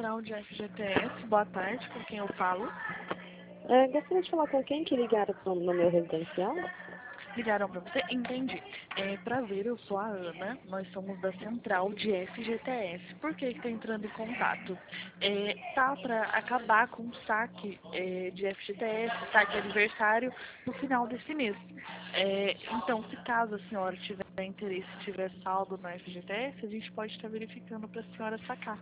Central de FGTS, boa tarde, com quem eu falo? Gostaria de falar com quem que ligaram no meu residencial? Ligaram para você? Entendi. Prazer, eu sou a Ana, nós somos da Central de FGTS. Por que está entrando em contato? Tá para acabar com o saque de FGTS, saque aniversário, no final desse mês. Então, se caso a senhora tiver interesse, tiver saldo no FGTS, a gente pode estar verificando para a senhora sacar.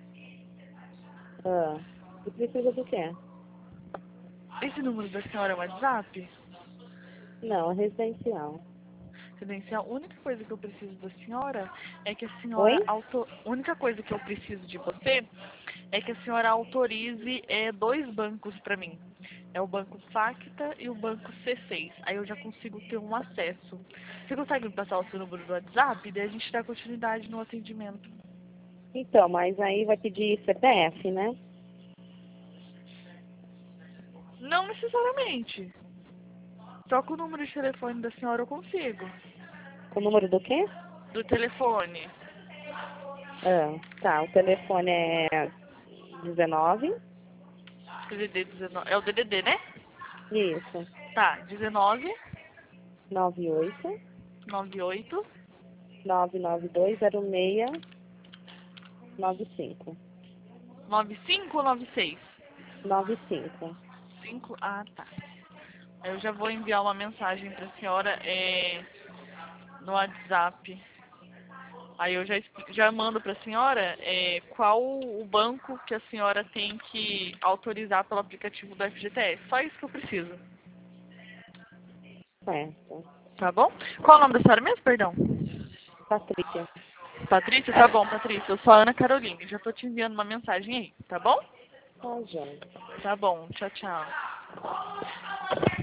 E precisa do quê? Esse número da senhora é o WhatsApp? Não, é residencial. Residencial. A única coisa que eu preciso da senhora é que a senhora Oi? única coisa que eu preciso de você é que a senhora autorize dois bancos para mim. É o banco Facta e o banco C6. Aí eu já consigo ter um acesso. Você consegue me passar o seu número do WhatsApp? Daí a gente dá continuidade no atendimento. Então, mas aí vai pedir CPF, né? Não necessariamente. Só com o número de telefone da senhora eu consigo. O número do quê? Do telefone. Tá, o telefone é 19. DDD 19. É o DDD, né? Isso. Tá, 19 98 98 99206 95. 95 ou 96? 95. 5? Ah, tá. Eu já vou enviar uma mensagem para a senhora no WhatsApp. Aí eu já mando para a senhora qual o banco que a senhora tem que autorizar pelo aplicativo do FGTS. Só isso que eu preciso. Certo. Tá bom? Qual o nome da senhora mesmo, perdão? Patrícia. Patrícia? Tá bom, Patrícia. Eu sou a Ana Caroline. Já tô te enviando uma mensagem aí, tá bom? Tá, joia. Tá bom. Tchau, tchau.